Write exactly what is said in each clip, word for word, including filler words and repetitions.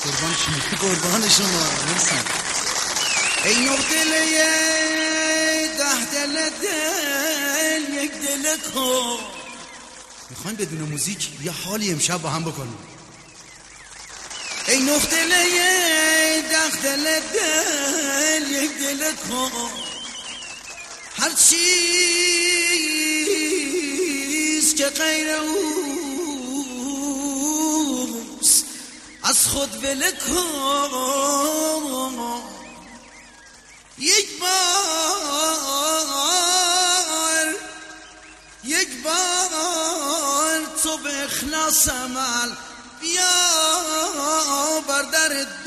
قربان شما، قربان شما. مرسی. ای نه دل ده دل دل یک دل کن. میخوایم بدون موزیک یه حالی امشب با هم بکنیم. ای نه دل ده دل دل یک دل کن. هر چیز که غیر اوست از خود ول کن. یک بار یک بار تو به اخلاص عمل بیا بر در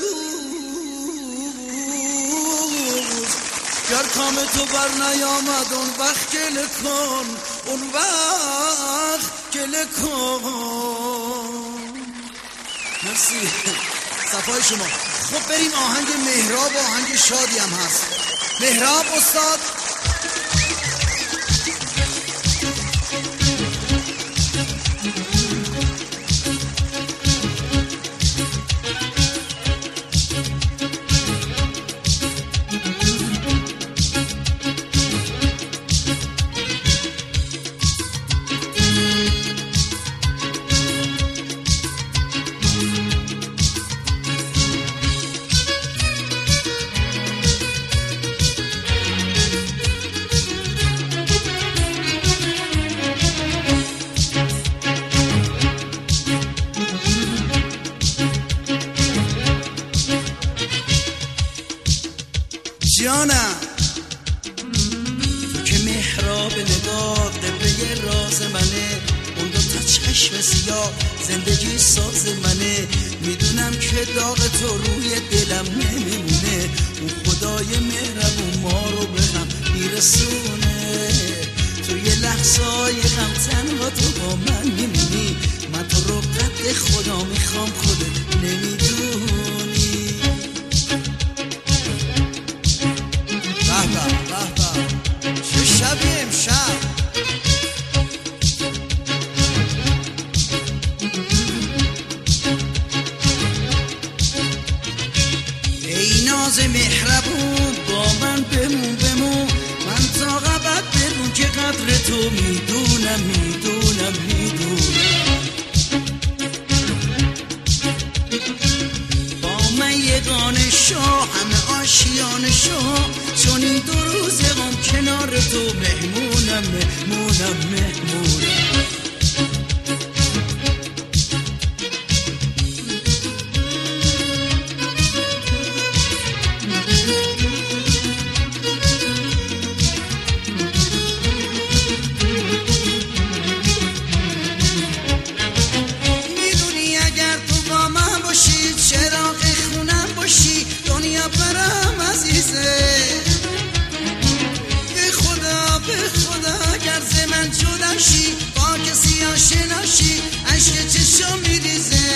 دوست. گر کام تو بر نیامد اون وقت گله کن، اون وقت گله کن. مرسی. صفای شما. خب بریم آهنگ مهراب و آهنگ شادی هم هست. مهراب استاد. جانم تو که محراب نگاه قبله راز منه، اون دو تا چشم سیاه زندگی ساز منه. میدونم که داغ تو روی دلم نمیمونه، اون خدای مهربون ما رو به هم میرسونه. تو یه لحظای غم تنها تو با من میمونی، من تو رو قد خدا میخوام خودت نمیدونی. به به به چه شبی امشب. ای ناز مهربون با من بمون بمون، من تا ابد بدون که قدر تو میدونم میدونم میدونم. با من یگانه شاه همه آشیان شاه، چون این دو روز غم کنار تو مهمونم مهمونم مهمونم. میدونی اگر تو با من باشی چراغ خونم باشی، دنیا برام عزیزه. به خدا به خدا اگر ز من جدا شی، با کسی آشنا شی، عشق چشم میریزه.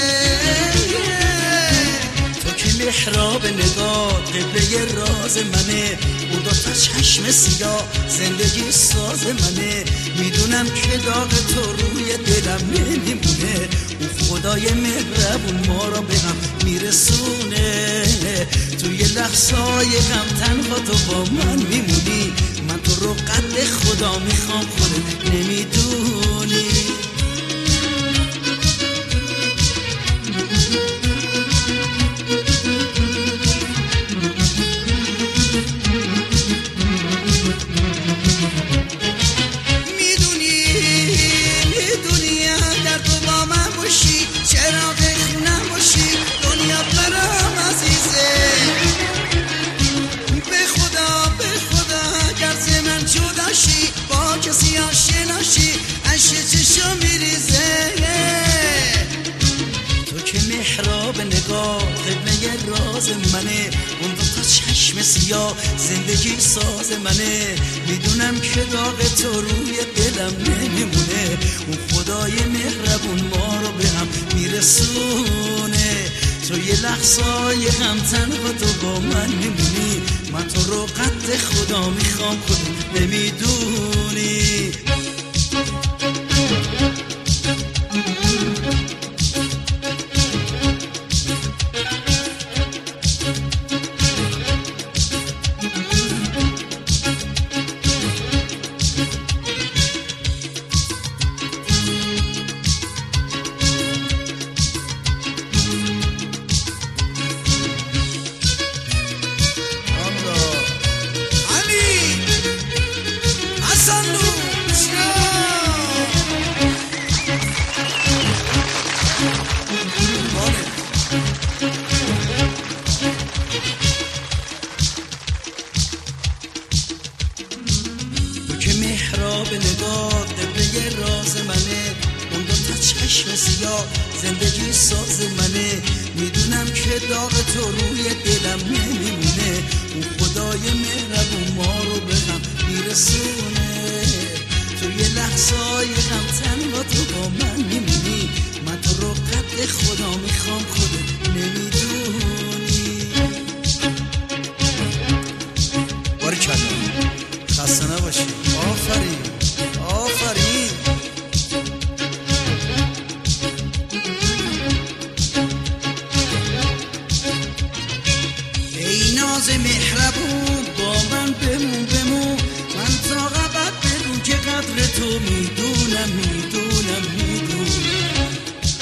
تو که محراب نگاه قبله راز منه، اون دو تا چشم سیاه زندگی ساز منه. میدونم که داغ تو روی دلم نمیمونه، اون خدای مهربون ما رو به هم میرسونه. تو یه لحظای غم تنها تو با من میمونی، من تو رو قد خدا میخوام خودت نمیدونی. میدونی میدونی اگر تو با من باشی چراغ خونم باشی، دنیا برام عزیزه. به خدا به خدا اگر ز من جدا شی، با کسی آشنا شی، عشق چشم میریزه. تو که محراب نگاه قبله راز منه، اون دو تا چشم سیاه زندگی ساز منه. میدونم که داغ تو روی دلم نمیمونه، اون خدای مهربون ما رو به هم میرسونه. تو یه لحظای غم تنها تو با من میمونی، من تو رو قد خدا میخوام خودت نمیدونی. زندگی ساز منه. میدونم که داغ تو روی دلم نمیمونه. اون خدای مهربون ما رو به هم میرسونه. تو یه لحظه‌های غم تنها تو با من میمونی. من تو رو قد خدا میخوام خودت نمیدونی. باریکلا خسته نباشی. آفرین آفرین. ای ناز مهربون با من بمون بمون. من تا ابد بدون که قدر تو میدونم میدونم میدونم.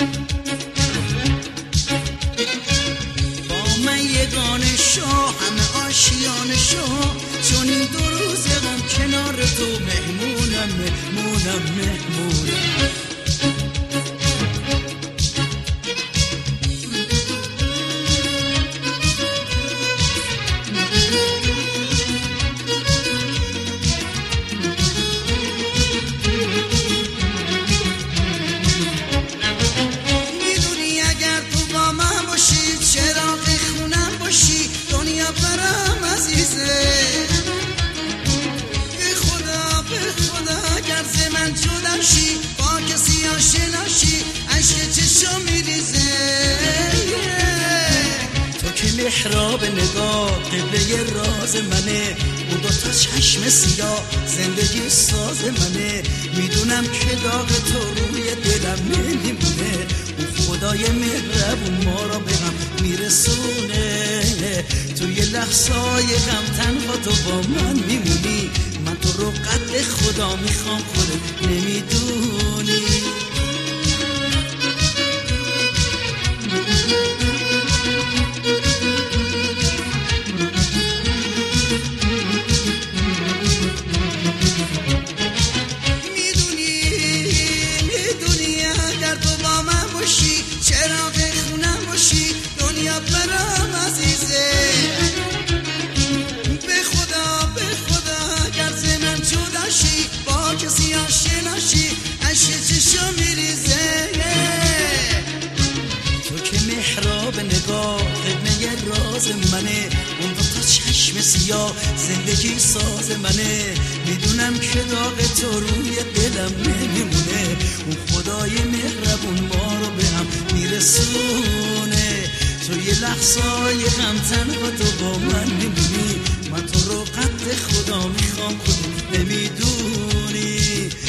با من یگانه شو همه آشیانه شو. چون این دو روز غم کنار تو مهمونم مهمونم مهمونم. میدونی اگر تو با من باشی چراغ خونم باشی دنیا برام عزیزه. به خدا به خدا اگر ز من جدا شی با کسی آشنا شی عشق چشم میریزه. تو که محراب نگاه قبله راز منه. اون دو تا چشم سیاه زندگی ساز منه. میدونم که داغ تو روی دلم نمیمونه. اون خدای مهربون ما رو به هم میرسونه. تو یه لحظه‌های غم تنها تو با من میمونی. من تو رو قد خدا میخوام خودت نمیدونی. دنیا برام عزیزه. به خدا به خدا اگر ز من جدا شی با کسی آشنا شی عشق چشم میریزه. تو که محراب نگاه قبله راز منه. اون دو تا چشم سیاه زندگی ساز منه. میدونم که داغ تو روی دلم نمیمونه. اون خدای مهربون ما رو به هم میرسونه. تو یه لحظه‌های غم تنها تو با من میمونی. من تو رو قد خدا میخوام خودت نمیدونی.